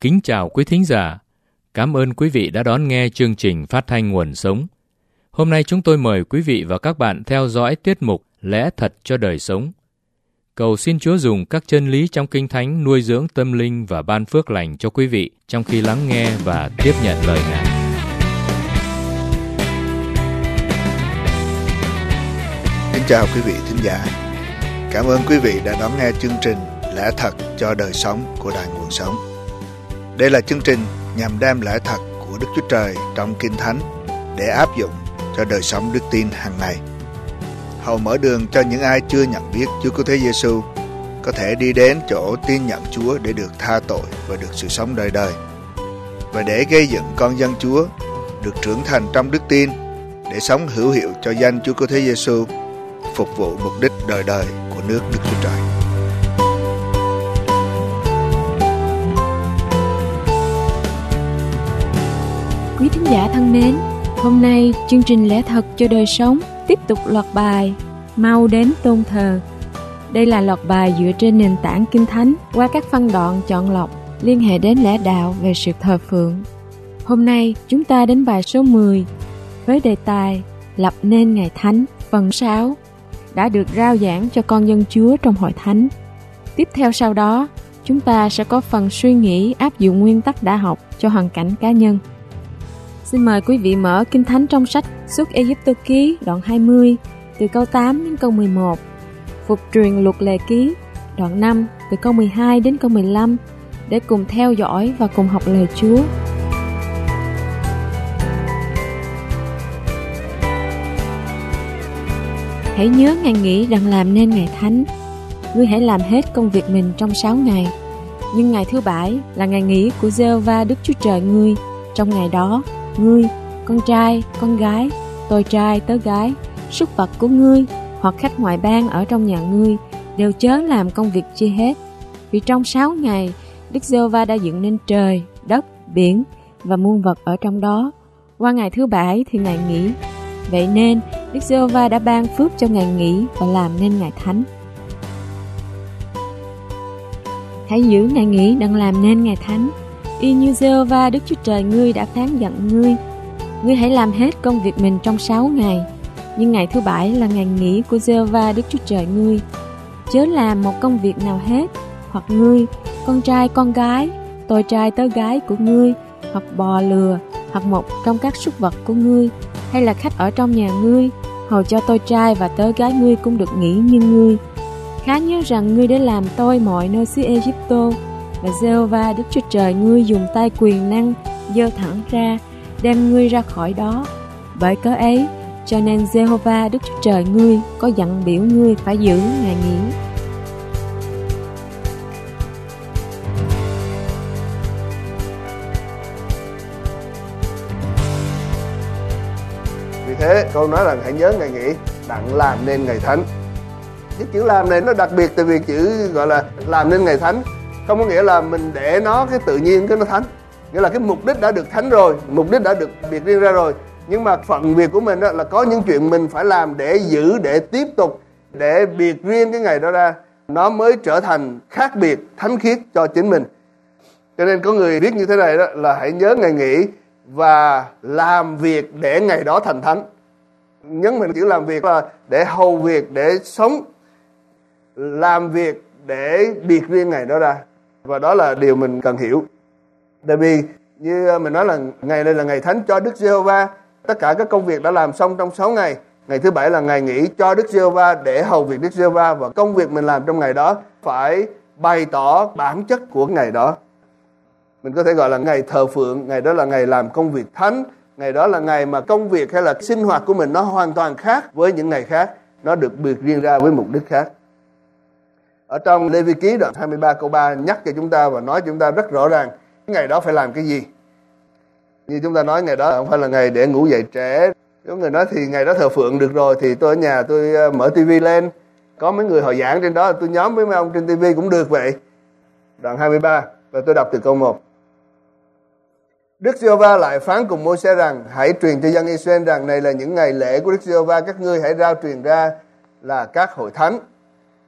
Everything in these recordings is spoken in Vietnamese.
Kính chào quý thính giả. Cảm ơn quý vị đã đón nghe chương trình phát thanh Nguồn Sống. Hôm nay chúng tôi mời quý vị và các bạn theo dõi tiết mục Lẽ Thật cho Đời Sống. Cầu xin Chúa dùng các chân lý trong Kinh Thánh nuôi dưỡng tâm linh và ban phước lành cho quý vị trong khi lắng nghe và tiếp nhận lời Ngài. Kính chào quý vị thính giả. Cảm ơn quý vị đã đón nghe chương trình Lẽ Thật cho Đời Sống của Đài Nguồn Sống. Đây là chương trình nhằm đem lẽ thật của Đức Chúa Trời trong Kinh Thánh để áp dụng cho đời sống đức tin hàng ngày. Hầu mở đường cho những ai chưa nhận biết Chúa Cứu Thế Giêsu có thể đi đến chỗ tin nhận Chúa để được tha tội và được sự sống đời đời, và để gây dựng con dân Chúa được trưởng thành trong đức tin để sống hữu hiệu cho danh Chúa Cứu Thế Giêsu, phục vụ mục đích đời đời của nước Đức Chúa Trời. Quý thính giả thân mến, hôm nay chương trình Lẽ Thật cho Đời Sống tiếp tục loạt bài Mau đến tôn thờ. Đây là loạt bài dựa trên nền tảng Kinh Thánh qua các phân đoạn chọn lọc liên hệ đến lẽ đạo về sự thờ phượng. Hôm nay chúng ta đến bài số 10 với đề tài Lập nên Ngày Thánh phần 6 đã được rao giảng cho con dân Chúa trong hội thánh. Tiếp theo sau đó, chúng ta sẽ có phần suy nghĩ áp dụng nguyên tắc đã học cho hoàn cảnh cá nhân. Xin mời quý vị mở Kinh Thánh trong sách Xuất Ê-díp-tô ký đoạn 20 từ câu 8 đến câu 11, Phục truyền luật lệ ký đoạn 5 từ câu 12 đến câu 15 để cùng theo dõi và cùng học lời Chúa. Hãy nhớ ngày nghỉ đặng làm nên ngày thánh. Ngươi hãy làm hết công việc mình trong 6 ngày. Nhưng ngày thứ 7 là ngày nghỉ của Giê-hô-va Đức Chúa Trời ngươi. Trong ngày đó, ngươi, con trai, con gái, tôi trai, tớ gái, súc vật của ngươi hoặc khách ngoại bang ở trong nhà ngươi đều chớ làm công việc chi hết. Vì trong 6 ngày, Đức Giê-hô-va đã dựng nên trời, đất, biển và muôn vật ở trong đó. Qua ngày thứ 7 thì ngày nghỉ. Vậy nên, Đức Giê-hô-va đã ban phước cho ngày nghỉ và làm nên ngày thánh. Hãy giữ ngày nghỉ đặng làm nên ngày thánh, y như Giê-hô-va Đức Chúa Trời ngươi đã phán dặn ngươi. Ngươi hãy làm hết công việc mình trong 6 ngày, nhưng ngày thứ 7 là ngày nghỉ của Giê-hô-va Đức Chúa Trời ngươi. Chớ làm một công việc nào hết, hoặc ngươi, con trai con gái, tôi trai tớ gái của ngươi, hoặc bò lừa, hoặc một trong các súc vật của ngươi, hay là khách ở trong nhà ngươi, hầu cho tôi trai và tớ gái ngươi cũng được nghỉ như ngươi. Khá nhớ rằng ngươi đã làm tôi mọi nơi xứ Ê-díp-tô, và Giê-hô-va Đức Chúa Trời ngươi dùng tay quyền năng giơ thẳng ra, đem ngươi ra khỏi đó. Bởi cớ ấy, cho nên Giê-hô-va Đức Chúa Trời ngươi có dặn biểu ngươi phải giữ ngày nghỉ. Vì thế câu nói là hãy nhớ ngày nghỉ đặng làm nên ngày thánh. Cái chữ làm này nó đặc biệt tại vì chữ gọi là làm nên ngày thánh không có nghĩa là mình để nó cái tự nhiên cái nó thánh, nghĩa là cái mục đích đã được thánh rồi, mục đích đã được biệt riêng ra rồi, nhưng mà phận việc của mình đó là có những chuyện mình phải làm để giữ, để tiếp tục, để biệt riêng cái ngày đó ra, nó mới trở thành khác biệt, thánh khiết cho chính mình. Cho nên có người viết như thế này đó là hãy nhớ ngày nghỉ và làm việc để ngày đó thành thánh. Nhấn mạnh chữ làm việc là để hầu việc, để sống, làm việc để biệt riêng ngày đó ra. Và đó là điều mình cần hiểu. Tại vì như mình nói là ngày này là ngày thánh cho Đức Giê-hô-va. Tất cả các công việc đã làm xong trong 6 ngày. Ngày thứ 7 là ngày nghỉ cho Đức Giê-hô-va để hầu việc Đức Giê-hô-va. Và công việc mình làm trong ngày đó phải bày tỏ bản chất của ngày đó. Mình có thể gọi là ngày thờ phượng, ngày đó là ngày làm công việc thánh, ngày đó là ngày mà công việc hay là sinh hoạt của mình nó hoàn toàn khác với những ngày khác, nó được biệt riêng ra với mục đích khác. Ở trong Lê-vi ký đoạn 23 câu 3 nhắc cho chúng ta và nói cho chúng ta rất rõ ràng ngày đó phải làm cái gì. Như chúng ta nói ngày đó không phải là ngày để ngủ dậy trễ. Có người nói thì ngày đó thờ phượng được rồi thì tôi ở nhà tôi mở tivi lên, có mấy người họ giảng trên đó, tôi nhóm với mấy ông trên tivi cũng được vậy. Đoạn 23 và tôi đọc từ câu 1. Đức Giê-hô-va lại phán cùng Môi-se rằng: hãy truyền cho dân Israel rằng này là những ngày lễ của Đức Giê-hô-va, các ngươi hãy rao truyền ra là các hội thánh.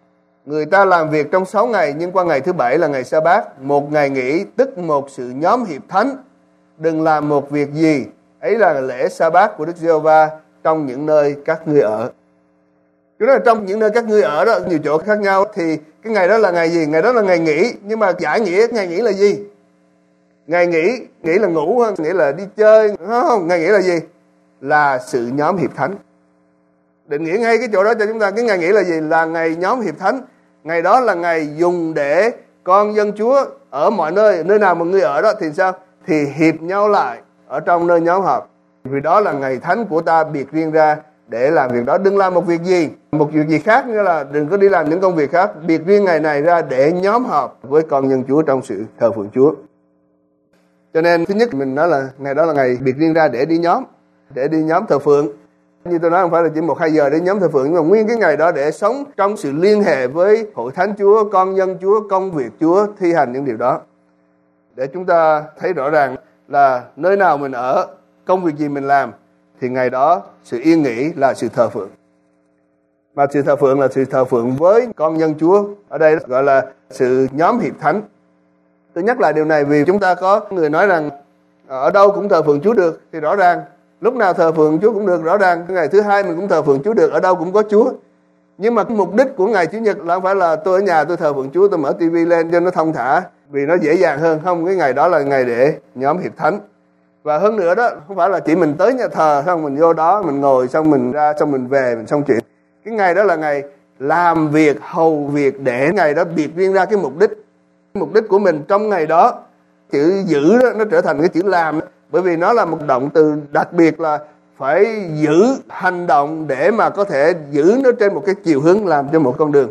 Người ta làm việc trong 6 ngày, nhưng qua ngày thứ 7 là ngày sa-bát, một ngày nghỉ, tức một sự nhóm hiệp thánh. Đừng làm một việc gì, ấy là lễ sa-bát của Đức Giê-hô-va trong những nơi các ngươi ở. Chúng nói là trong những nơi các ngươi ở đó, nhiều chỗ khác nhau, thì cái ngày đó là ngày gì? Ngày đó là ngày nghỉ, nhưng mà giải nghĩa ngày nghỉ là gì? Ngày nghỉ là ngủ hơn, nghĩa là đi chơi, không? Ngày nghỉ là gì? Là sự nhóm hiệp thánh. Định nghĩa ngay cái chỗ đó cho chúng ta, cái ngày nghỉ là gì? Là ngày nhóm hiệp thánh. Ngày đó là ngày dùng để con dân Chúa ở mọi nơi, nơi nào mà ngươi ở đó thì sao? Thì hiệp nhau lại ở trong nơi nhóm họp. Vì đó là ngày thánh của ta biệt riêng ra để làm việc đó. Đừng làm một việc gì khác, nghĩa là đừng có đi làm những công việc khác. Biệt riêng ngày này ra để nhóm họp với con dân Chúa trong sự thờ phượng Chúa. Cho nên thứ nhất mình nói là ngày đó là ngày biệt riêng ra để đi nhóm thờ phượng. Như tôi nói, không phải là chỉ 1-2 giờ để nhóm thờ phượng, nhưng mà nguyên cái ngày đó để sống trong sự liên hệ với hội thánh Chúa, con dân Chúa, công việc Chúa, thi hành những điều đó. Để chúng ta thấy rõ ràng là nơi nào mình ở, công việc gì mình làm, thì ngày đó sự yên nghỉ là sự thờ phượng. Mà sự thờ phượng là sự thờ phượng với con dân Chúa. Ở đây gọi là sự nhóm hiệp thánh. Tôi nhắc lại điều này vì chúng ta có người nói rằng ở đâu cũng thờ phượng Chúa được, thì rõ ràng lúc nào thờ phượng Chúa cũng được, rõ ràng ngày thứ hai mình cũng thờ phượng Chúa được, ở đâu cũng có Chúa. Nhưng mà cái mục đích của ngày Chủ nhật là không phải là tôi ở nhà tôi thờ phượng Chúa, tôi mở tivi lên cho nó thông thả vì nó dễ dàng hơn. Không, cái ngày đó là ngày để nhóm hiệp thánh. Và hơn nữa đó, không phải là chỉ mình tới nhà thờ xong mình vô đó mình ngồi xong mình ra xong mình về mình xong chuyện. Cái ngày đó là ngày làm việc, hầu việc, để ngày đó biệt riêng ra cái mục đích. Mục đích của mình trong ngày đó, chữ giữ đó nó trở thành cái chữ làm, bởi vì nó là một động từ đặc biệt là phải giữ hành động để mà có thể giữ nó trên một cái chiều hướng làm cho một con đường.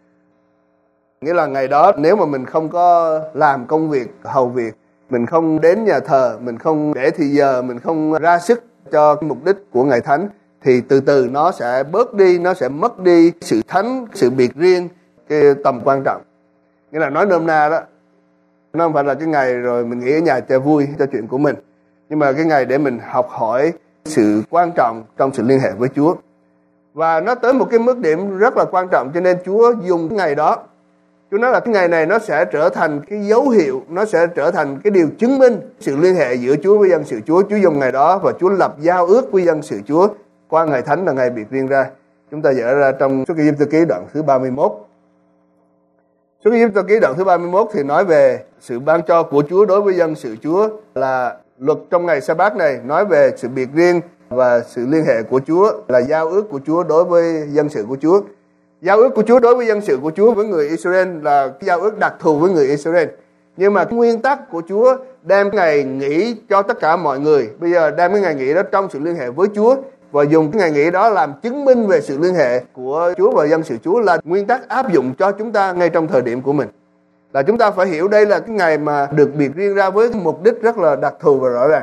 Nghĩa là ngày đó nếu mà mình không có làm công việc, hầu việc, mình không đến nhà thờ, mình không để thì giờ, mình không ra sức cho mục đích của ngày thánh, thì từ từ nó sẽ bớt đi, nó sẽ mất đi sự thánh, sự biệt riêng, cái tầm quan trọng. Nghĩa là nói nôm na đó, nó không phải là cái ngày rồi mình nghỉ ở nhà cho vui, cho chuyện của mình, nhưng mà cái ngày để mình học hỏi sự quan trọng trong sự liên hệ với Chúa. Và nó tới một cái mức điểm rất là quan trọng, cho nên Chúa dùng cái ngày đó. Chúa nói là cái ngày này nó sẽ trở thành cái dấu hiệu, nó sẽ trở thành cái điều chứng minh sự liên hệ giữa Chúa với dân sự Chúa. Chúa dùng ngày đó và Chúa lập giao ước với dân sự Chúa qua ngày thánh là ngày biệt riêng ra. Chúng ta dở ra trong Xuất Ai-cập ký đoạn thứ 31. Xuất Ai-cập ký đoạn thứ 31 thì nói về sự ban cho của Chúa đối với dân sự Chúa, là luật trong ngày sa-bát này nói về sự biệt riêng và sự liên hệ của Chúa, là giao ước của Chúa đối với dân sự của Chúa. Giao ước của Chúa đối với dân sự của Chúa với người Israel là cái giao ước đặc thù với người Israel. Nhưng mà nguyên tắc của Chúa đem ngày nghỉ cho tất cả mọi người. Bây giờ đem cái ngày nghỉ đó trong sự liên hệ với Chúa và dùng cái ngày nghỉ đó làm chứng minh về sự liên hệ của Chúa và dân sự Chúa là nguyên tắc áp dụng cho chúng ta ngay trong thời điểm của mình. Là chúng ta phải hiểu đây là cái ngày mà được biệt riêng ra với mục đích rất là đặc thù và rõ ràng.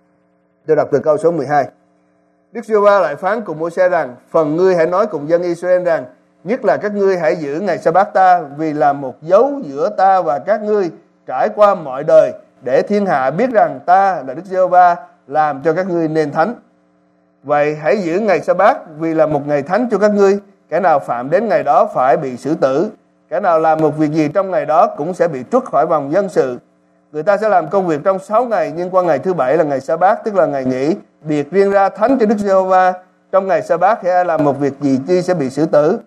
Tôi đọc từ câu số 12. Đức Giê-hô-va lại phán cùng Mô-se rằng: phần ngươi hãy nói cùng dân Israel rằng, nhất là các ngươi hãy giữ ngày sa-bát ta, vì là một dấu giữa ta và các ngươi trải qua mọi đời, để thiên hạ biết rằng ta là Đức Giê-hô-va làm cho các ngươi nên thánh. Vậy hãy giữ ngày sa-bát, vì là một ngày thánh cho các ngươi. Kẻ nào phạm đến ngày đó phải bị xử tử. Kẻ nào làm một việc gì trong ngày đó cũng sẽ bị trút khỏi vòng dân sự. Người ta sẽ làm công việc trong 6 ngày, nhưng qua ngày thứ 7 là ngày sa-bát, tức là ngày nghỉ, biệt riêng ra thánh cho Đức Giê-hô-va. Trong ngày sa-bát khi ai làm một việc gì chi sẽ bị xử tử.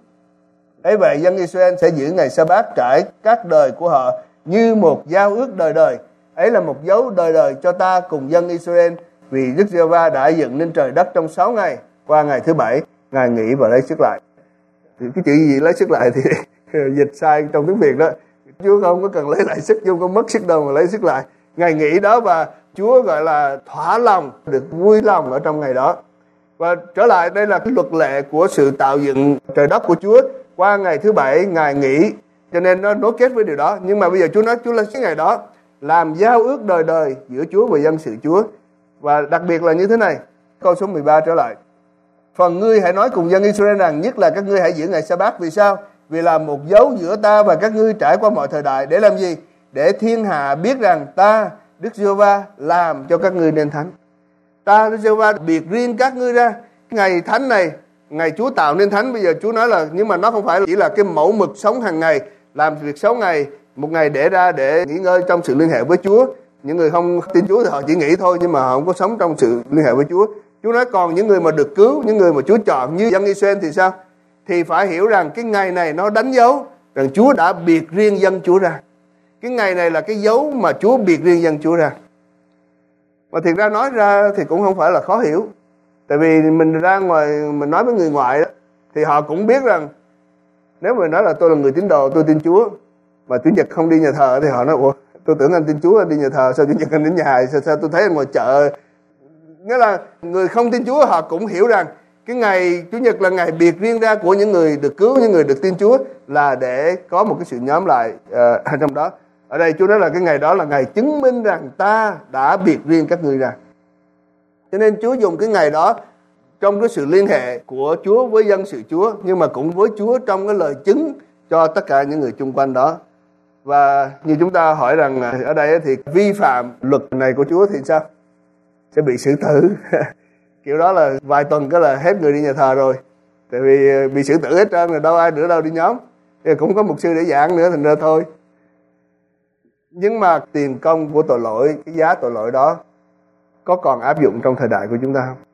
Ấy vậy dân Israel sẽ giữ ngày sa-bát trải các đời của họ như một giao ước đời đời. Ấy là một dấu đời đời cho ta cùng dân Israel, vì Đức Giê-hô-va đã dựng nên trời đất trong 6 ngày, qua ngày thứ 7 Ngài nghỉ và lấy sức lại. Thì cái chữ gì lấy sức lại thì dịch sai trong tiếng Việt đó. Chúa không có cần lấy lại sức, Chúa không có mất sức đâu mà lấy sức lại. Ngày nghỉ đó và Chúa gọi là thỏa lòng, được vui lòng ở trong ngày đó. Và trở lại đây là cái luật lệ của sự tạo dựng trời đất của Chúa. Qua ngày thứ 7 Ngài nghỉ, cho nên nó nối kết với điều đó. Nhưng mà bây giờ Chúa nói Chúa lấy cái ngày đó làm giao ước đời đời giữa Chúa và dân sự Chúa. Và đặc biệt là như thế này, câu số 13 trở lại. Phần ngươi hãy nói cùng dân Israel rằng, nhất là các ngươi hãy giữ ngày sa-bát. Vì sao? Vì là một dấu giữa ta và các ngươi trải qua mọi thời đại. Để làm gì? Để thiên hạ biết rằng ta, Đức Giê-hô-va, làm cho các ngươi nên thánh. Ta, Đức Giê-hô-va, biệt riêng các ngươi ra. Ngày thánh này ngày Chúa tạo nên thánh, bây giờ Chúa nói là nhưng mà nó không phải chỉ là cái mẫu mực sống hàng ngày, làm việc 6 ngày, một ngày để ra để nghỉ ngơi trong sự liên hệ với Chúa. Những người không tin Chúa thì họ chỉ nghĩ thôi, nhưng mà họ không có sống trong sự liên hệ với Chúa. Chúa nói còn những người mà được cứu, những người mà Chúa chọn như dân Israel thì sao? Thì phải hiểu rằng cái ngày này nó đánh dấu rằng Chúa đã biệt riêng dân Chúa ra. Cái ngày này là cái dấu mà Chúa biệt riêng dân Chúa ra. Mà thiệt ra nói ra thì cũng không phải là khó hiểu. Tại vì mình ra ngoài, mình nói với người ngoại đó, thì họ cũng biết rằng nếu mà nói là tôi là người tín đồ, tôi tin Chúa, mà Chủ nhật không đi nhà thờ thì họ nói ủa, tôi tưởng anh tin Chúa anh đi nhà thờ, sao Chủ nhật anh đến nhà, sao tôi thấy anh ngoài chợ. Nghĩa là người không tin Chúa họ cũng hiểu rằng cái ngày Chủ nhật là ngày biệt riêng ra của những người được cứu, những người được tin Chúa, là để có một cái sự nhóm lại trong đó. Ở đây Chúa nói là cái ngày đó là ngày chứng minh rằng ta đã biệt riêng các ngươi ra. Cho nên Chúa dùng cái ngày đó trong cái sự liên hệ của Chúa với dân sự Chúa, nhưng mà cũng với Chúa trong cái lời chứng cho tất cả những người chung quanh đó. Và như chúng ta hỏi rằng ở đây thì vi phạm luật này của Chúa thì sao? Sẽ bị xử tử. Kiểu đó là vài tuần cái là hết người đi nhà thờ rồi. Tại vì bị xử tử hết trơn rồi, đâu ai nữa đâu đi nhóm. Thì cũng có mục sư để giảng nữa, thành ra thôi. Nhưng mà tiền công của tội lỗi, cái giá tội lỗi đó có còn áp dụng trong thời đại của chúng ta không?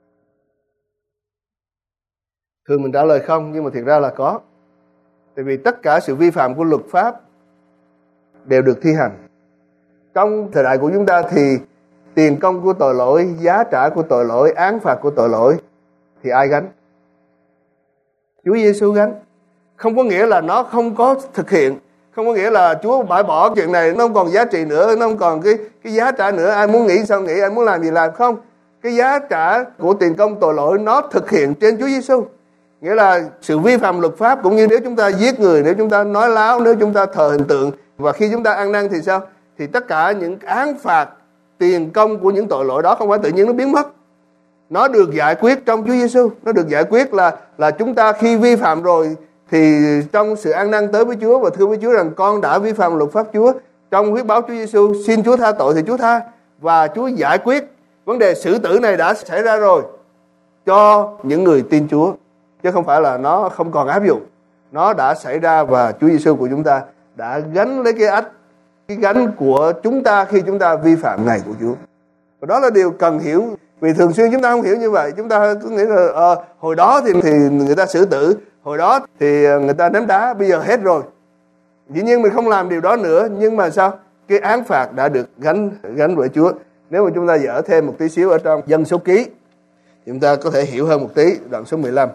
Thường mình trả lời không, nhưng mà thiệt ra là có. Tại vì tất cả sự vi phạm của luật pháp đều được thi hành. Trong thời đại của chúng ta thì tiền công của tội lỗi, giá trả của tội lỗi, án phạt của tội lỗi thì ai gánh? Chúa Giêsu gánh. Không có nghĩa là nó không có thực hiện, không có nghĩa là Chúa bãi bỏ chuyện này, nó không còn giá trị nữa, nó không còn cái giá trả nữa, ai muốn nghĩ sao nghĩ, ai muốn làm gì làm. Không, cái giá trả của tiền công tội lỗi nó thực hiện trên Chúa Giêsu. Nghĩa là sự vi phạm luật pháp cũng như nếu chúng ta giết người, nếu chúng ta nói láo, nếu chúng ta thờ hình tượng, và khi chúng ta ăn năn thì sao? Thì tất cả những án phạt, tiền công của những tội lỗi đó không phải tự nhiên nó biến mất. Nó được giải quyết trong Chúa Giêsu. Nó được giải quyết là chúng ta khi vi phạm rồi thì trong sự ăn năn tới với Chúa và thưa với Chúa rằng con đã vi phạm luật pháp Chúa, trong huyết báo Chúa Giêsu xin Chúa tha tội thì Chúa tha, và Chúa giải quyết vấn đề xử tử này đã xảy ra rồi cho những người tin Chúa, chứ không phải là nó không còn áp dụng. Nó đã xảy ra và Chúa Giêsu của chúng ta đã gánh lấy cái gánh của chúng ta khi chúng ta vi phạm ngày của Chúa. Và đó là điều cần hiểu, vì thường xuyên chúng ta không hiểu như vậy. Chúng ta cứ nghĩ là hồi đó thì người ta xử tử, hồi đó thì người ta ném đá, bây giờ hết rồi. Dĩ nhiên mình không làm điều đó nữa, nhưng mà sao? Cái án phạt đã được gánh bởi Chúa. Nếu mà chúng ta dở thêm một tí xíu ở trong Dân Số Ký, chúng ta có thể hiểu hơn một tí, đoạn số 15.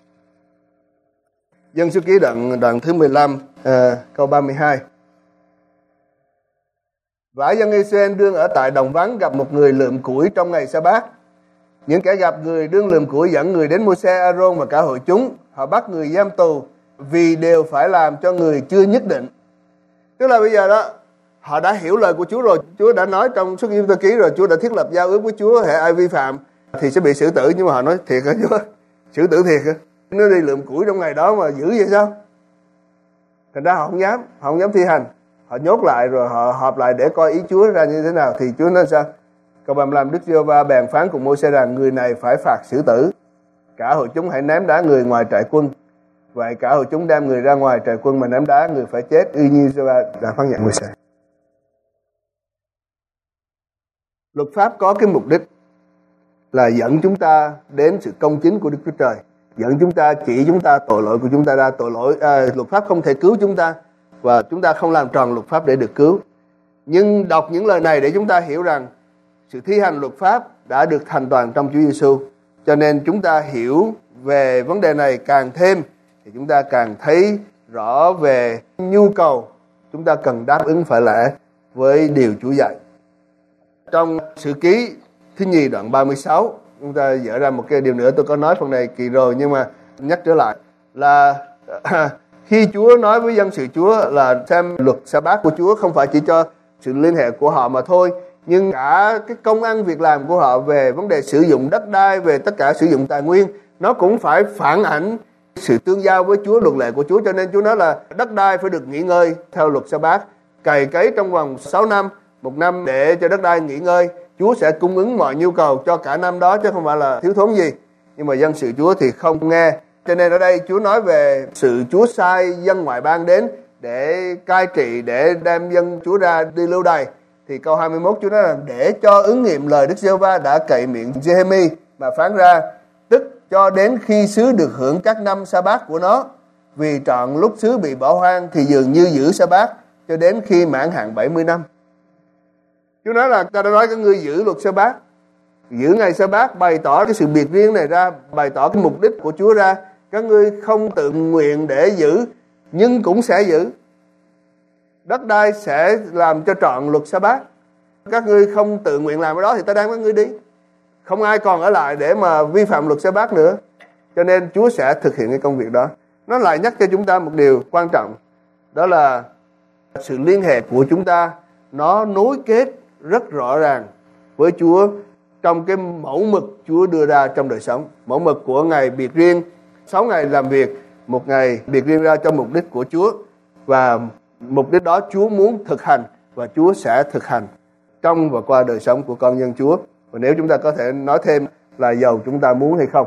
Dân Số Ký đoạn thứ 15, câu 32. Vả dân Israel đương ở tại đồng vắng gặp một người lượm củi trong ngày Sa-bát. Những kẻ gặp người đương lượm củi dẫn người đến Mô-se, A-rôn và cả hội chúng. Họ bắt người giam tù vì đều phải làm cho người chưa nhất định. Tức là bây giờ đó, họ đã hiểu lời của Chúa rồi. Chúa đã nói trong Xuất Kim Tơ Ký rồi, Chúa đã thiết lập giao ước với Chúa, hễ ai vi phạm thì sẽ bị xử tử. Nhưng mà họ nói thiệt hả Chúa? Xử tử thiệt hả? Nó đi lượm củi trong ngày đó mà dữ vậy sao? Thành ra họ không dám thi hành. Họ nhốt lại rồi họ họp lại để coi ý Chúa ra như thế nào. Thì Chúa nói sao? Câu 35, Đức Giê-hô-va bèn phán cùng Mô-se rằng người này phải phạt xử tử. Cả hội chúng hãy ném đá người ngoài trại quân. Vậy cả hội chúng đem người ra ngoài trại quân mà ném đá, người phải chết, y như Giê-hô-va đã phán dặn Mô-se. Luật pháp có cái mục đích là dẫn chúng ta đến sự công chính của Đức Chúa Trời, dẫn chúng ta, chỉ chúng ta tội lỗi của chúng ta ra. Luật pháp không thể cứu chúng ta, và chúng ta không làm tròn luật pháp để được cứu. Nhưng đọc những lời này để chúng ta hiểu rằng sự thi hành luật pháp đã được thành toàn trong Chúa Giêsu. Cho nên chúng ta hiểu về vấn đề này càng thêm thì chúng ta càng thấy rõ về nhu cầu chúng ta cần đáp ứng phải lẽ với điều Chúa dạy. Trong Sử Ký thứ nhì đoạn 36, chúng ta dở ra một cái điều nữa, tôi có nói phần này kỳ rồi nhưng mà nhắc trở lại là khi Chúa nói với dân sự Chúa là xem luật Sa-bát của Chúa không phải chỉ cho sự liên hệ của họ mà thôi, nhưng cả cái công ăn việc làm của họ về vấn đề sử dụng đất đai, về tất cả sử dụng tài nguyên, nó cũng phải phản ảnh sự tương giao với Chúa, luật lệ của Chúa. Cho nên Chúa nói là đất đai phải được nghỉ ngơi theo luật Sa-bát, cày cấy trong vòng 6 năm, 1 năm để cho đất đai nghỉ ngơi. Chúa sẽ cung ứng mọi nhu cầu cho cả năm đó chứ không phải là thiếu thốn gì. nhưng mà dân sự Chúa thì không nghe. Cho nên ở đây Chúa nói về sự Chúa sai dân ngoại bang đến để cai trị, để đem dân Chúa ra đi lưu đày. Thì câu 21 Chúa nói là để cho ứng nghiệm lời Đức Giê-hô-va đã cậy miệng Giê-hê-mi mà phán ra, tức cho đến khi xứ được hưởng các năm sa-bát của nó. Vì trọn lúc xứ bị bỏ hoang thì dường như giữ sa-bát cho đến khi mãn hạn 70 năm. Chúa nói là ta đã nói các ngươi giữ luật sa-bát, giữ ngày sa-bát, bày tỏ cái sự biệt riêng này ra, bày tỏ cái mục đích của Chúa ra. Các ngươi không tự nguyện để giữ, nhưng cũng sẽ giữ. Đất đai sẽ làm cho trọn luật sa-bát. Các ngươi không tự nguyện làm cái đó thì ta đem các ngươi đi. Không ai còn ở lại để mà vi phạm luật sa-bát nữa. Cho nên Chúa sẽ thực hiện cái công việc đó. Nó lại nhắc cho chúng ta một điều quan trọng. Đó là sự liên hệ của chúng ta, nó nối kết rất rõ ràng với Chúa trong cái mẫu mực Chúa đưa ra trong đời sống. Mẫu mực của ngày biệt riêng, 6 ngày làm việc, 1 ngày biệt riêng ra cho mục đích của Chúa. Và mục đích đó Chúa muốn thực hành và Chúa sẽ thực hành trong và qua đời sống của con dân Chúa. Và nếu chúng ta có thể nói thêm là dầu chúng ta muốn hay không.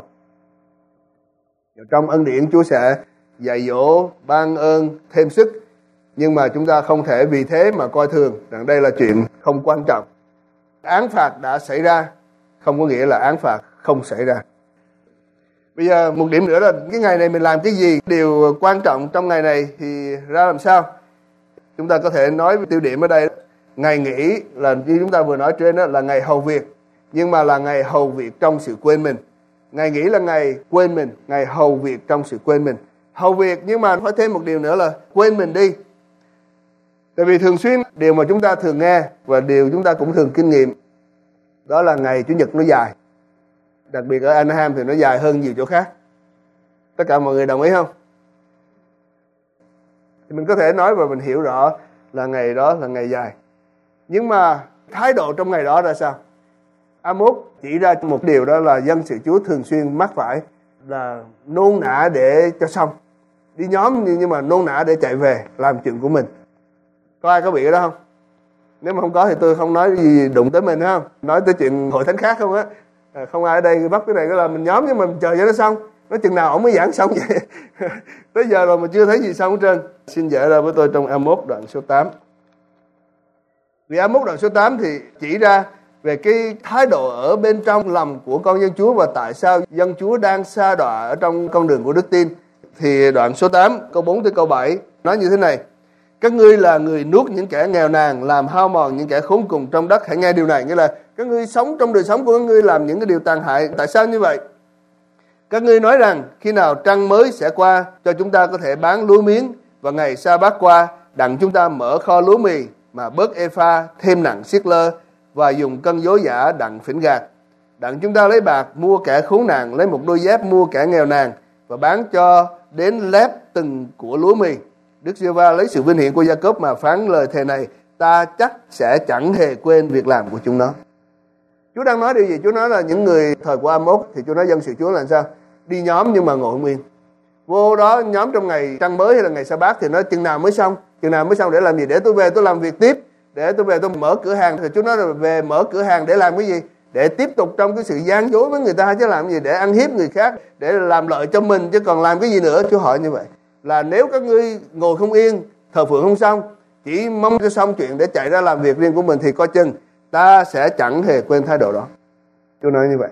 Trong ân điển Chúa sẽ dạy dỗ, ban ơn, thêm sức. Nhưng mà chúng ta không thể vì thế mà coi thường rằng đây là chuyện không quan trọng. Án phạt đã xảy ra, không có nghĩa là án phạt không xảy ra. Bây giờ một điểm nữa là cái ngày này mình làm cái gì? Điều quan trọng trong ngày này thì ra làm sao? Chúng ta có thể nói tiêu điểm ở đây. Ngày nghỉ là như chúng ta vừa nói trên đó là ngày hầu việc. Nhưng mà là ngày hầu việc trong sự quên mình. Ngày nghỉ là ngày quên mình, ngày hầu việc trong sự quên mình. Hầu việc nhưng mà phải thêm một điều nữa là quên mình đi. Tại vì thường xuyên điều mà chúng ta thường nghe và điều chúng ta cũng thường kinh nghiệm đó là ngày Chủ nhật nó dài. Đặc biệt ở Anaheim thì nó dài hơn nhiều chỗ khác. Tất cả mọi người đồng ý không? Thì mình có thể nói và mình hiểu rõ là ngày đó là ngày dài. Nhưng mà thái độ trong ngày đó ra sao? Amos chỉ ra một điều đó là dân sự Chúa thường xuyên mắc phải là nôn nã để cho xong. Đi nhóm nhưng mà nôn nã để chạy về làm chuyện của mình. Có ai có bị cái đó không? Nếu mà không có thì tôi không nói gì đụng tới mình, không? Nói tới chuyện hội thánh khác không á. Không ai ở đây bắt cái này cái là mình nhóm nhưng mà mình chờ cho nó xong. Nói chừng nào ổng mới giảng xong vậy. Tới giờ rồi mà chưa thấy gì xong hết trơn. Xin giải ra với tôi trong Amos đoạn số 8. Vì Amos đoạn số 8 thì chỉ ra về cái thái độ ở bên trong lòng của con dân Chúa và tại sao dân Chúa đang sa đọa ở trong con đường của đức tin. Thì đoạn số 8 câu 4 tới câu 7 nói như thế này: các ngươi là người nuốt những kẻ nghèo nàn, làm hao mòn những kẻ khốn cùng trong đất. Hãy nghe điều này, nghĩa là các ngươi sống trong đời sống của các ngươi làm những cái điều tàn hại. Tại sao như vậy? Các ngươi nói rằng khi nào trăng mới sẽ qua cho chúng ta có thể bán lúa miếng, và ngày sa bát qua đặng chúng ta mở kho lúa mì mà bớt epha thêm nặng siết lơ và dùng cân dối giả đặng phỉnh gạt. Đặng chúng ta lấy bạc mua kẻ khốn nạn, lấy một đôi dép mua kẻ nghèo nàn và bán cho đến lép từng của lúa mì. Đức Giê-hô-va lấy sự vinh hiển của Gia-cốp mà phán lời thề này: ta chắc sẽ chẳng hề quên việc làm của chúng nó. Chúa đang nói điều gì? Chúa nói là những người thời của Amos thì Chúa nói dân sự Chúa là sao? Đi nhóm nhưng mà ngồi nguyên. Vô đó nhóm trong ngày trăng mới hay là ngày sa bát thì nói chừng nào mới xong? Chừng nào mới xong để làm gì? Để tôi về tôi làm việc tiếp. Để tôi về tôi mở cửa hàng. Thì Chúa nói là về mở cửa hàng để làm cái gì? Để tiếp tục trong cái sự gian dối với người ta chứ làm cái gì? Để ăn hiếp người khác, để làm lợi cho mình chứ còn làm cái gì nữa? Chúa hỏi như vậy. Là nếu các ngươi ngồi không yên, thờ phượng không xong, chỉ mong cho xong chuyện để chạy ra làm việc riêng của mình thì coi chừng ta sẽ chẳng hề quên thái độ đó. Chúa nói như vậy.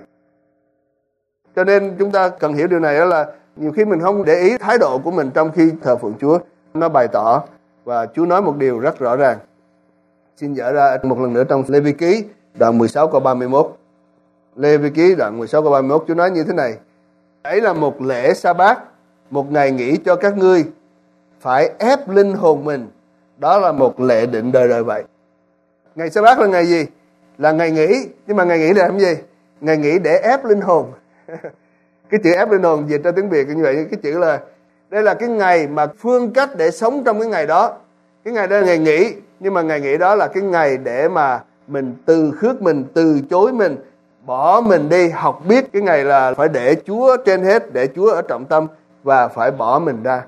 Cho nên chúng ta cần hiểu điều này, đó là nhiều khi mình không để ý thái độ của mình trong khi thờ phượng Chúa. Nó bày tỏ và Chúa nói một điều rất rõ ràng. Xin dở ra một lần nữa trong Lê-vi ký đoạn 16 câu 31. Lê-vi ký đoạn 16 câu 31 Chúa nói như thế này: ấy là một lễ sa bát, một ngày nghỉ cho các ngươi, phải ép linh hồn mình. Đó là một lệ định đời đời vậy. Ngày sa bát là ngày gì? Là ngày nghỉ. Nhưng mà ngày nghỉ để làm gì? Ngày nghỉ để ép linh hồn. Cái chữ ép linh hồn dịch ra tiếng Việt như vậy. Cái chữ là đây là cái ngày mà phương cách để sống trong cái ngày đó. Cái ngày đó là ngày nghỉ. Nhưng mà ngày nghỉ đó là cái ngày để mà mình từ khước mình, từ chối mình, bỏ mình đi. Học biết cái ngày là phải để Chúa trên hết, để Chúa ở trọng tâm và phải bỏ mình ra.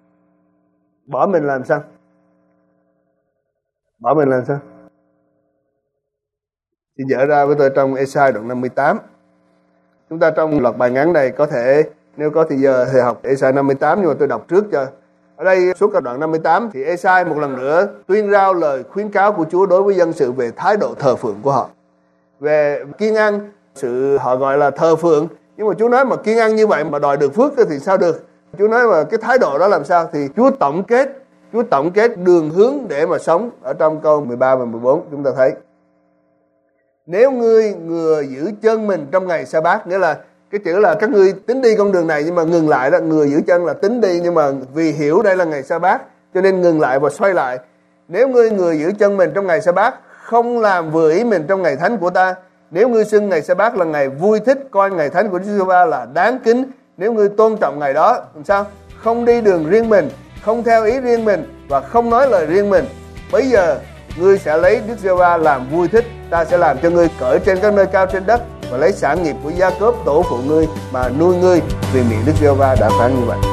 Bỏ mình làm sao? Bỏ mình làm sao? Xin dở ra với tôi trong Ê-sai đoạn 58. Chúng ta trong loạt bài ngắn này có thể, nếu có thì giờ thì học Ê-sai 58, nhưng mà tôi đọc trước cho. Ở đây suốt cả đoạn 58 thì Ê-sai một lần nữa tuyên rao lời khuyến cáo của Chúa đối với dân sự về thái độ thờ phượng của họ. Về kiêng ăn, sự họ gọi là thờ phượng. Nhưng mà Chúa nói mà kiêng ăn như vậy mà đòi được phước thì sao được? Chúa nói mà cái thái độ đó làm sao? Thì Chúa tổng kết đường hướng để mà sống. Ở trong câu 13 và 14 chúng ta thấy: nếu ngươi ngừa giữ chân mình trong ngày sa-bát, nghĩa là cái chữ là các ngươi tính đi con đường này nhưng mà ngừng lại đó. Ngừa giữ chân là tính đi, nhưng mà vì hiểu đây là ngày sa-bát cho nên ngừng lại và xoay lại. Nếu ngươi ngừa giữ chân mình trong ngày sa-bát, không làm vừa ý mình trong ngày thánh của ta. Nếu ngươi xưng ngày sa-bát là ngày vui thích, coi ngày thánh của Đức Giê-hô-va là đáng kính. Nếu ngươi tôn trọng ngày đó, làm sao? Không đi đường riêng mình, không theo ý riêng mình và không nói lời riêng mình. Bây giờ ngươi sẽ lấy Đức Giê-hô-va làm vui thích. Ta sẽ làm cho ngươi cởi trên các nơi cao trên đất và lấy sản nghiệp của Gia-cốp tổ phụ ngươi mà nuôi ngươi, vì miệng Đức Giê-hô-va đã phán như vậy.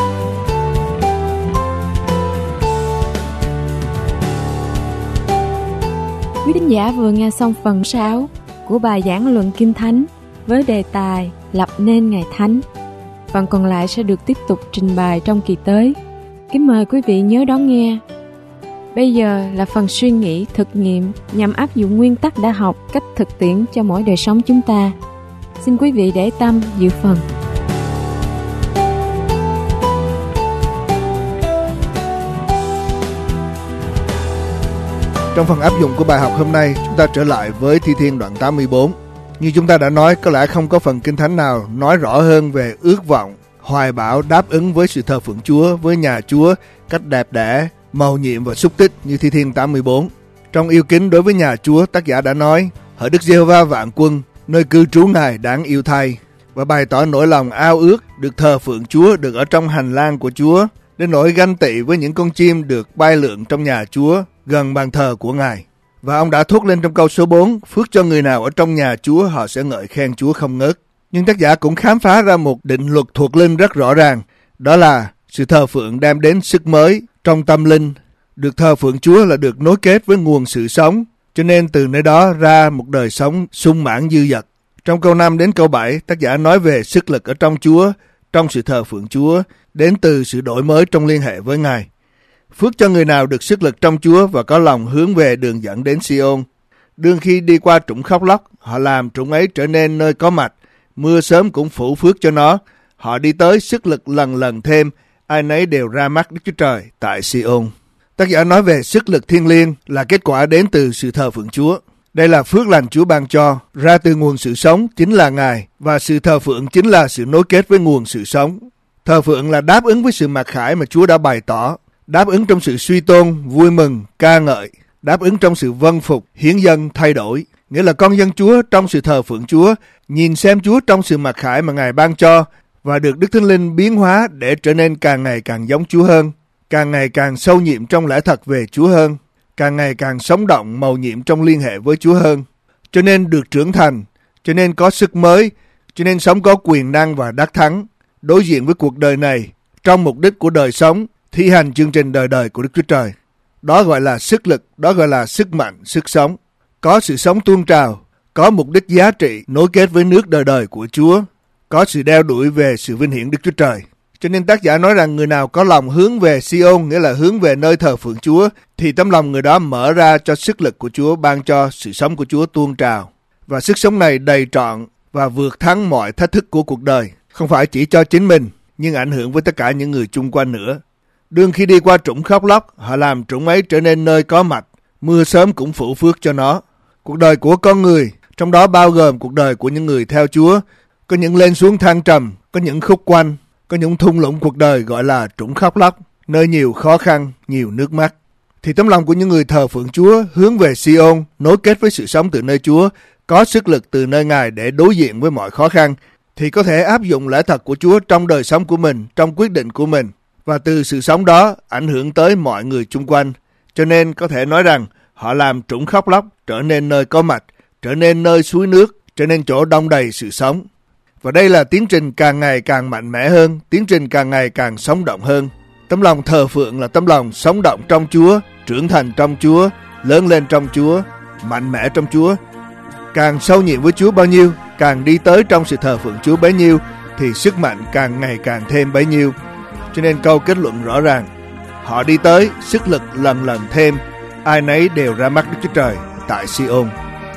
Quý thính giả vừa nghe xong phần 6 của bài giảng luận Kinh Thánh với đề tài lập nên ngày thánh. Phần còn lại sẽ được tiếp tục trình bày trong kỳ tới. Kính mời quý vị nhớ đón nghe. Bây giờ là phần suy nghĩ thực nghiệm nhằm áp dụng nguyên tắc đã học cách thực tiễn cho mỗi đời sống chúng ta. Xin quý vị để tâm dự phần. Trong phần áp dụng của bài học hôm nay, chúng ta trở lại với Thi Thiên đoạn 84. Như chúng ta đã nói, có lẽ không có phần Kinh Thánh nào nói rõ hơn về ước vọng, hoài bão đáp ứng với sự thờ phượng Chúa, với nhà Chúa, cách đẹp đẽ, mầu nhiệm và xúc tích như Thi Thiên 84. Trong yêu kính đối với nhà Chúa, tác giả đã nói: hỡi Đức Giê-hô-va vạn quân, nơi cư trú Ngài đáng yêu thay, và bày tỏ nỗi lòng ao ước được thờ phượng Chúa, được ở trong hành lang của Chúa, đến nỗi ganh tị với những con chim được bay lượn trong nhà Chúa, gần bàn thờ của Ngài. Và ông đã thốt lên trong câu số 4: phước cho người nào ở trong nhà Chúa, họ sẽ ngợi khen Chúa không ngớt. Nhưng tác giả cũng khám phá ra một định luật thuộc linh rất rõ ràng, đó là sự thờ phượng đem đến sức mới trong tâm linh. Được thờ phượng Chúa là được nối kết với nguồn sự sống, cho nên từ nơi đó ra một đời sống sung mãn dư dật. Trong câu 5 đến câu 7, tác giả nói về sức lực ở trong Chúa, trong sự thờ phượng Chúa, đến từ sự đổi mới trong liên hệ với Ngài. Phước cho người nào được sức lực trong Chúa và có lòng hướng về đường dẫn đến Si-ôn. Đương khi đi qua trũng khóc lóc, họ làm trũng ấy trở nên nơi có mạch, mưa sớm cũng phủ phước cho nó. Họ đi tới sức lực lần lần thêm, ai nấy đều ra mắt Đức Chúa Trời tại Si-ôn. Tác giả nói về sức lực thiêng liêng là kết quả đến từ sự thờ phượng Chúa. Đây là phước lành Chúa ban cho, ra từ nguồn sự sống chính là Ngài, và sự thờ phượng chính là sự nối kết với nguồn sự sống. Thờ phượng là đáp ứng với sự mặc khải mà Chúa đã bày tỏ, đáp ứng trong sự suy tôn, vui mừng, ca ngợi, đáp ứng trong sự vâng phục, hiến dâng, thay đổi. Nghĩa là con dân Chúa trong sự thờ phượng Chúa, nhìn xem Chúa trong sự mặc khải mà Ngài ban cho, và được Đức Thánh Linh biến hóa để trở nên càng ngày càng giống Chúa hơn, càng ngày càng sâu nhiệm trong lẽ thật về Chúa hơn, càng ngày càng sống động mầu nhiệm trong liên hệ với Chúa hơn. Cho nên được trưởng thành, cho nên có sức mới, cho nên sống có quyền năng và đắc thắng, đối diện với cuộc đời này, trong mục đích của đời sống, thi hành chương trình đời đời của Đức Chúa Trời. Đó gọi là sức lực, đó gọi là sức mạnh, sức sống. Có sự sống tuôn trào, có mục đích giá trị nối kết với nước đời đời của Chúa, có sự đeo đuổi về sự vinh hiển Đức Chúa Trời. Cho nên tác giả nói rằng người nào có lòng hướng về Si-ôn, nghĩa là hướng về nơi thờ phượng Chúa, thì tấm lòng người đó mở ra cho sức lực của Chúa, ban cho sự sống của Chúa tuôn trào. Và sức sống này đầy trọn và vượt thắng mọi thách thức của cuộc đời, không phải chỉ cho chính mình, nhưng ảnh hưởng với tất cả những người chung quanh nữa. Đương khi đi qua trũng khóc lóc, họ làm trũng ấy trở nên nơi có mạch, mưa sớm cũng phủ phước cho nó. Cuộc đời của con người, trong đó bao gồm cuộc đời của những người theo Chúa, có những lên xuống thăng trầm, có những khúc quanh, có những thung lũng cuộc đời gọi là trũng khóc lóc, nơi nhiều khó khăn, nhiều nước mắt. Thì tấm lòng của những người thờ phượng Chúa hướng về Si-ôn, nối kết với sự sống từ nơi Chúa, có sức lực từ nơi Ngài để đối diện với mọi khó khăn, thì có thể áp dụng lẽ thật của Chúa trong đời sống của mình, trong quyết định của mình, và từ sự sống đó ảnh hưởng tới mọi người chung quanh. Cho nên có thể nói rằng họ làm trũng khóc lóc trở nên nơi có mạch, trở nên nơi suối nước, trở nên chỗ đong đầy sự sống. Và đây là tiến trình càng ngày càng mạnh mẽ hơn, tiến trình càng ngày càng sống động hơn. Tấm lòng thờ phượng là tấm lòng sống động trong Chúa, trưởng thành trong Chúa, lớn lên trong Chúa, mạnh mẽ trong Chúa. Càng sâu nhiệm với Chúa bao nhiêu càng đi tới trong sự thờ phượng Chúa bấy nhiêu thì sức mạnh càng ngày càng thêm bấy nhiêu. Cho nên câu kết luận rõ ràng, họ đi tới, sức lực lần lần thêm, ai nấy đều ra mắt Đức Chúa Trời tại Si-ôn.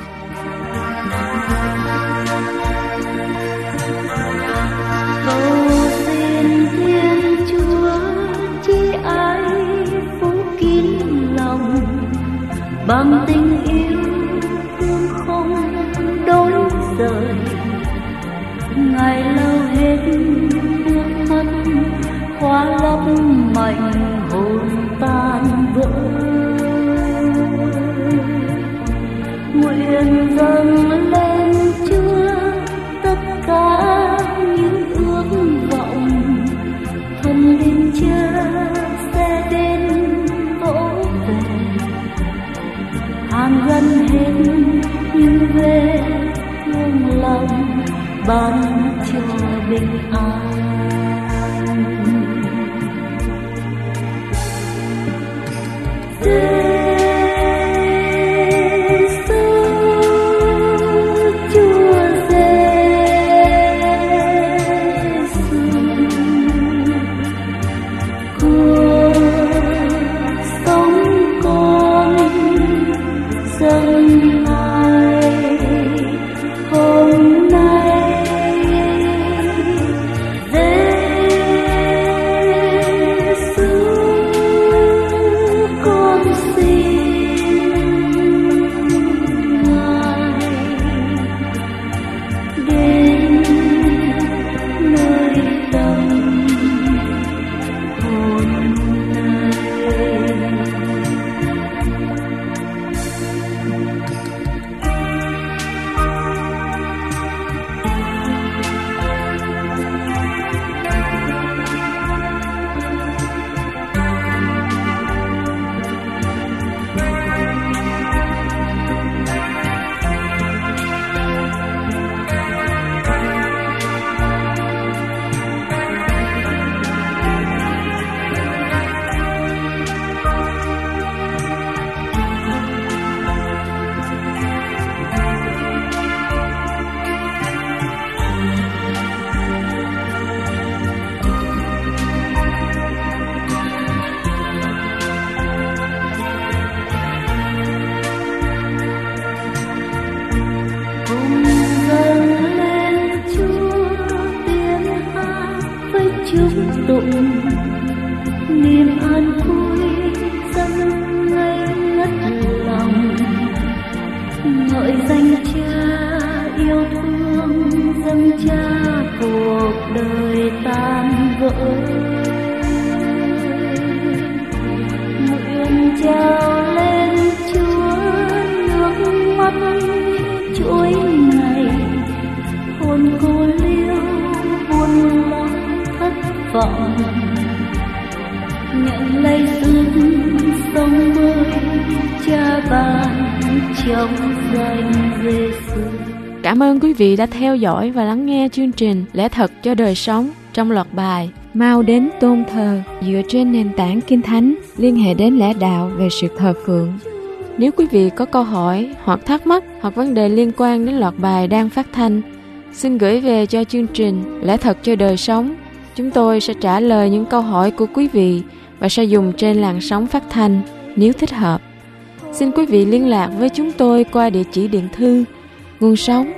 Bằng tình yêu thương không đổi rời, ngày lâu hết nước mắt khóa lấp mảnh hồn tan vỡ. Nguyện dâng lên Chúa tất cả những ước vọng, thần linh Chúa sẽ đến vỗ về, hàn gắn hết những vết thương lòng, ban cho bình an. Niềm an vui dâng ngây ngất lòng, ngợi danh Cha yêu thương, dâng Cha cuộc đời tan vỡ. Nguyện trao lên Chúa nước mắt những chuỗi ngày, hồn cô liêu buồn lo thất vọng, nhận lấy ước sống mới Cha ban trong danh Giêsu. Cảm ơn quý vị đã theo dõi và lắng nghe chương trình Lẽ Thật cho Đời Sống trong loạt bài Mau Đến Tôn Thờ dựa trên nền tảng Kinh Thánh liên hệ đến lẽ đạo về sự thờ phượng. Nếu quý vị có câu hỏi hoặc thắc mắc hoặc vấn đề liên quan đến loạt bài đang phát thanh, xin gửi về cho chương trình Lẽ Thật cho Đời Sống. Chúng tôi sẽ trả lời những câu hỏi của quý vị và sẽ dùng trên làn sóng phát thanh nếu thích hợp. Xin quý vị liên lạc với chúng tôi qua địa chỉ điện thư Nguồn Sống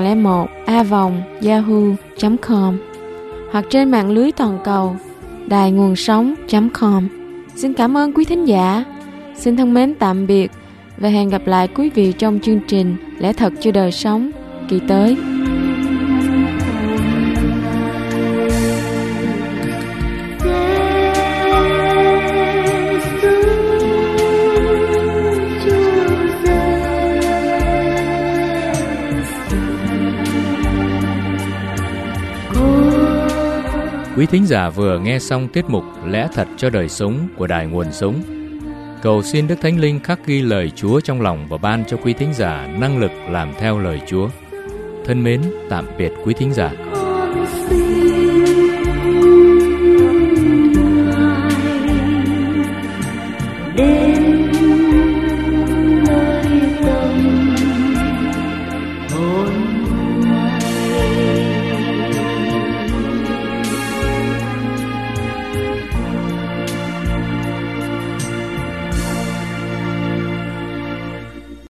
2001@yahoo.com hoặc trên mạng lưới toàn cầu đài nguồn sống.com. Xin cảm ơn quý thính giả. Xin thân mến tạm biệt và hẹn gặp lại quý vị trong chương trình Lẽ Thật cho Đời Sống kỳ tới. Quý thính giả vừa nghe xong tiết mục Lẽ Thật cho Đời Sống của Đài Nguồn Sống. Cầu xin Đức Thánh Linh khắc ghi lời Chúa trong lòng và ban cho quý thính giả năng lực làm theo lời Chúa. Thân mến, tạm biệt quý thính giả.